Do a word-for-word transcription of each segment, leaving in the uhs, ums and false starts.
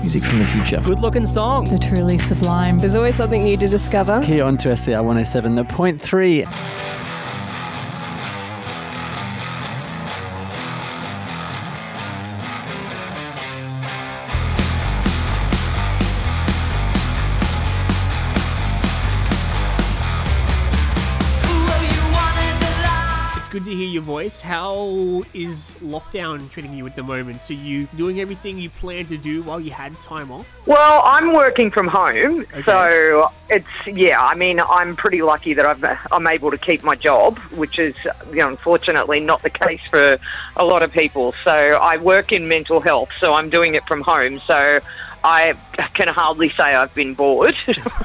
music from the future. Good looking songs. They're truly sublime. There's always something new to discover. Here on to S C R one oh seven point three. Good to hear your voice. How is lockdown treating you at the moment? Are you doing everything you planned to do while you had time off? Well, I'm working from home, Okay. so it's, yeah, I mean, I'm pretty lucky that I've, I'm able to keep my job, which is, you know, unfortunately not the case for a lot of people. So I work in mental health, so I'm doing it from home, so I can hardly say I've been bored.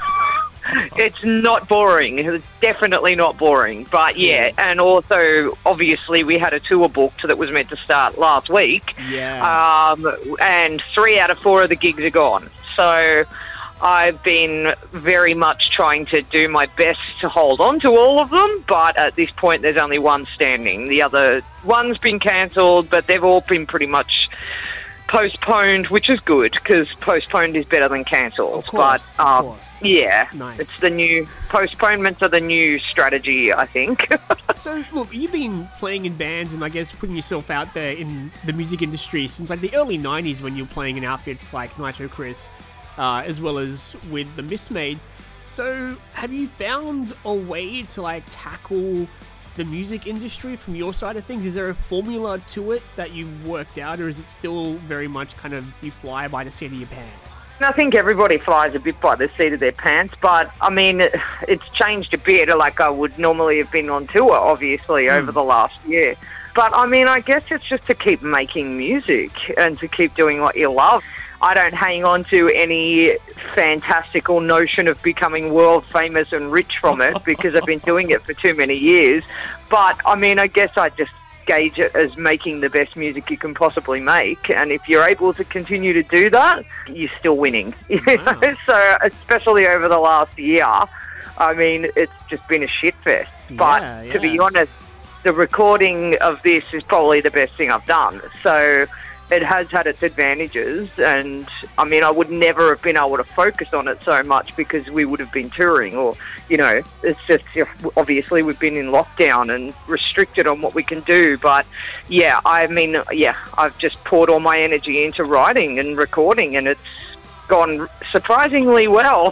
It's not boring. It's definitely not boring. But yeah, and also obviously we had a tour booked that was meant to start last week. Yeah. Um, and three out of four of the gigs are gone. So I've been very much trying to do my best to hold on to all of them. But at this point, there's only one standing. The other one's been cancelled, but they've all been pretty much postponed, which is good because postponed is better than cancelled. Of course, but um, of course. yeah, Nice. It's the new postponements are the new strategy, I think. So, look, you've been playing in bands and I guess putting yourself out there in the music industry since like the early nineties when you were playing in outfits like Nitro Chris, uh, as well as with the Mismade. So, have you found a way to like tackle the music industry from your side of things? Is there a formula to it that you worked out, or is it still very much kind of you fly by the seat of your pants? I think everybody flies a bit by the seat of their pants, but I mean, it, it's changed a bit. Like I would normally have been on tour, obviously, mm. over the last year. But I mean, I guess it's just to keep making music and to keep doing what you love. I don't hang on to any fantastical notion of becoming world famous and rich from it because I've been doing it for too many years. But, I mean, I guess I just gauge it as making the best music you can possibly make. And if you're able to continue to do that, you're still winning. Wow. So, especially over the last year, I mean, it's just been a shitfest. But Yeah, yeah. to be honest, the recording of this is probably the best thing I've done. So it has had its advantages, and I mean, I would never have been able to focus on it so much because we would have been touring, or, you know, it's just, obviously we've been in lockdown and restricted on what we can do. But yeah, I mean, yeah, I've just poured all my energy into writing and recording, and it's gone surprisingly well.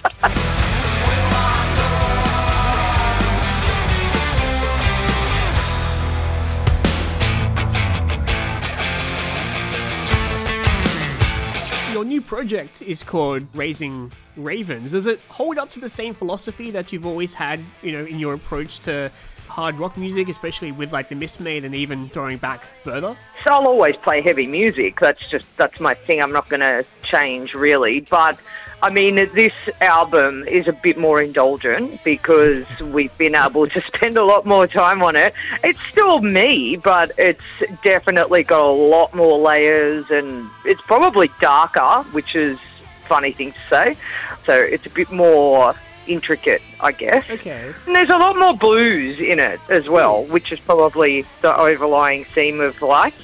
Your new project is called Raising Ravens. Does it hold up to the same philosophy that you've always had, you know, in your approach to hard rock music, especially with like the Mismade and even going back further? So I'll always play heavy music. That's just, that's my thing. I'm not going to change really. But I mean, this album is a bit more indulgent because we've been able to spend a lot more time on it. It's still me, but it's definitely got a lot more layers, and it's probably darker, which is a funny thing to say. So it's a bit more intricate, I guess. Okay. And there's a lot more blues in it as well, which is probably the overlying theme of life.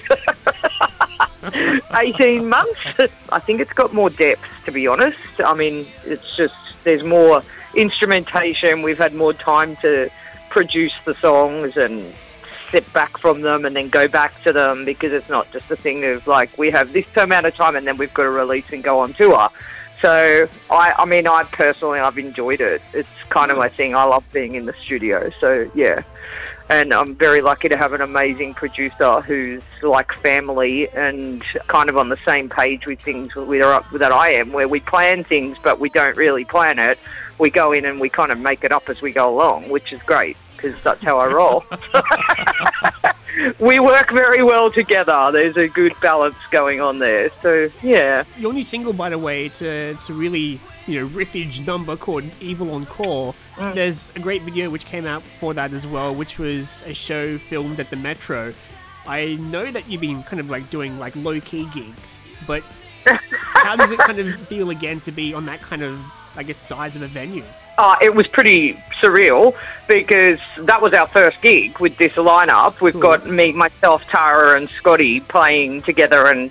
eighteen months. I think it's got more depth, to be honest. I mean, it's just, there's more instrumentation. We've had more time to produce the songs and step back from them and then go back to them, because it's not just a thing of like, we have this amount of time and then we've got to release and go on tour. So, I, I mean, I personally, I've enjoyed it. It's kind of my thing. I love being in the studio. So, yeah. And I'm very lucky to have an amazing producer who's like family and kind of on the same page with things with, that I am, where we plan things, but we don't really plan it. We go in and we kind of make it up as we go along, which is great, because that's how I roll. We work very well together. There's a good balance going on there. So, yeah. Your new single, by the way, to, to really, you know, riffage number called Evil on Core. Mm. There's a great video which came out for that as well, which was a show filmed at the Metro. I know that you've been kind of like doing like low-key gigs, but how does it kind of feel again to be on that kind of, I guess, size of a venue? Uh, it was pretty surreal because that was our first gig with this lineup. We've Cool. got me, myself, Tara and Scotty playing together, and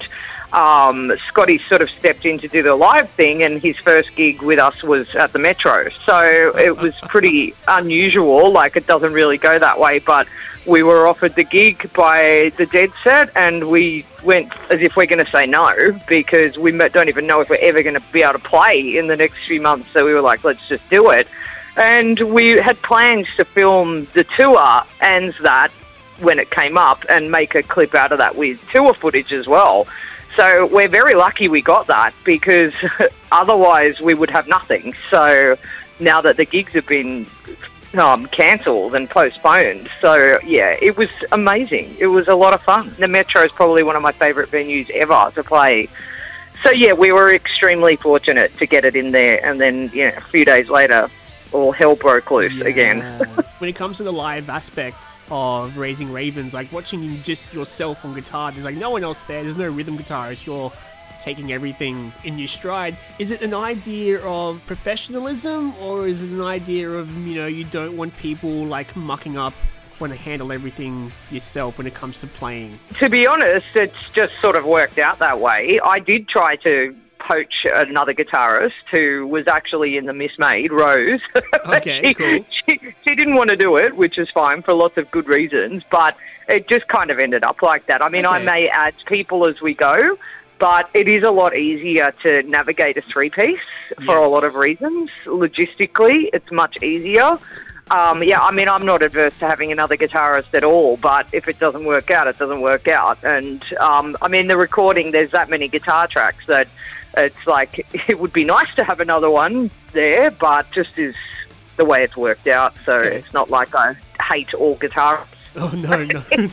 um, Scotty sort of stepped in to do the live thing, and his first gig with us was at the Metro. So it was pretty unusual. Like, it doesn't really go that way, but we were offered the gig by the Dead Set, and we went as if we're going to say no, because we don't even know if we're ever going to be able to play in the next few months. So we were like, let's just do it. And we had plans to film the tour and that when it came up and make a clip out of that with tour footage as well. So we're very lucky we got that, because otherwise we would have nothing. So now that the gigs have been um, cancelled and postponed, so yeah, it was amazing. It was a lot of fun. The Metro is probably one of my favourite venues ever to play. So yeah, we were extremely fortunate to get it in there, and then you know, a few days later, all hell broke loose Yeah. again. When it comes to the live aspect of Raising Ravens, like watching just yourself on guitar, there's like no one else there, there's no rhythm guitarist, you're taking everything in your stride. Is it an idea of professionalism, or is it an idea of, you know, you don't want people like mucking up when to handle everything yourself when it comes to playing? To be honest, it's just sort of worked out that way. I did try to poach another guitarist who was actually in the Mismade, Rose. Okay, she, cool. She, she didn't want to do it, which is fine for lots of good reasons, but it just kind of ended up like that. I mean, Okay. I may add people as we go, but it is a lot easier to navigate a three-piece for a Yes. lot of reasons. Logistically, it's much easier. Um, yeah, I mean, I'm not adverse to having another guitarist at all, but if it doesn't work out, it doesn't work out. And, um, I mean, the recording, there's that many guitar tracks that it's like, it would be nice to have another one there, but just is the way it's worked out. So Okay. it's not like I hate all guitarists. Oh, no,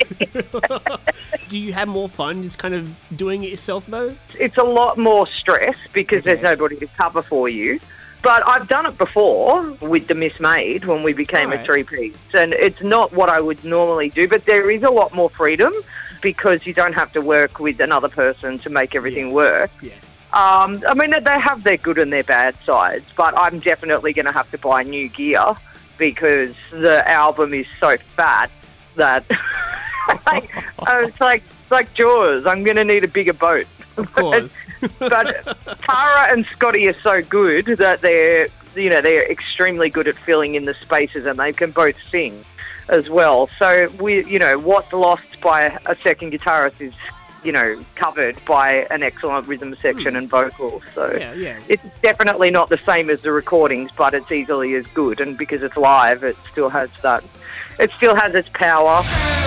no. Do you have more fun just kind of doing it yourself, though? It's a lot more stress because Okay. there's nobody to cover for you. But I've done it before with the Mismade when we became Right. a three-piece, and it's not what I would normally do, but there is a lot more freedom because you don't have to work with another person to make everything Yeah. work. Yeah. Um, I mean, they have their good and their bad sides, but I'm definitely going to have to buy new gear because the album is so fat that like, uh, it's like it's like Jaws. I'm going to need a bigger boat. Of course. But Tara and Scotty are so good that they're, you know, they're extremely good at filling in the spaces, and they can both sing as well. So we, you know, what's lost by a second guitarist is, you know, covered by an excellent rhythm section and vocals. So Yeah, yeah. it's definitely not the same as the recordings, but it's easily as good. And because it's live, it still has that. It still has its power.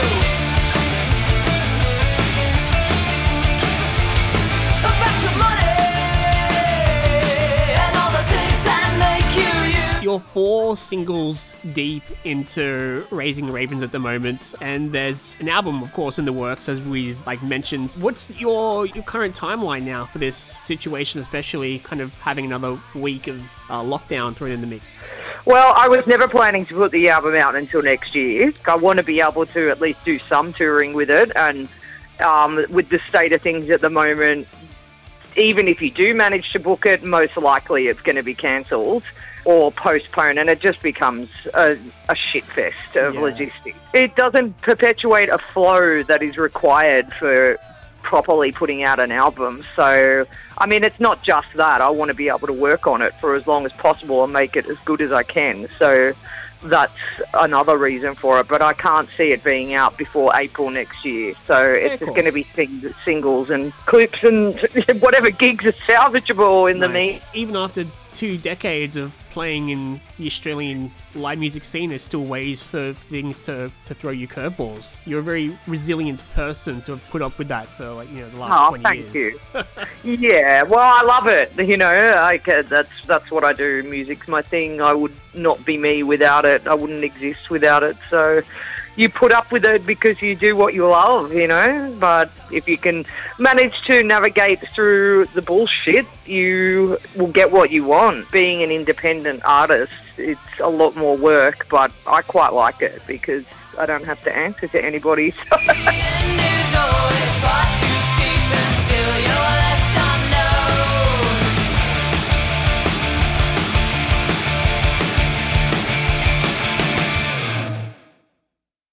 You're four singles deep into Raising Ravens at the moment, and there's an album, of course, in the works, as we've like mentioned. What's your your current timeline now for this situation, especially kind of having another week of uh, lockdown thrown in the mix? Well, I was never planning to put the album out until next year. I want to be able to at least do some touring with it, and um, with the state of things at the moment, even if you do manage to book it, most likely it's going to be cancelled or postponed, and it just becomes a, a shit fest of Yeah. logistics. It doesn't perpetuate a flow that is required for properly putting out an album. So, I mean, it's not just that. I want to be able to work on it for as long as possible and make it as good as I can. So that's another reason for it, but I can't see it being out before April next year. So it's cool. just going to be sing- singles and clips and whatever gigs are salvageable in the Nice. meet. Even after two decades of playing in the Australian live music scene, there's still ways for things to, to throw you curveballs. You're a very resilient person to have put up with that for, like, you know, the last Oh, twenty thank years. you. Yeah, well, I love it. You know, like uh, that's that's what I do. Music's my thing. I would not be me without it. I wouldn't exist without it. So you put up with it because you do what you love, you know. But if you can manage to navigate through the bullshit, you will get what you want. Being an independent artist, it's a lot more work, but I quite like it because I don't have to answer to anybody. So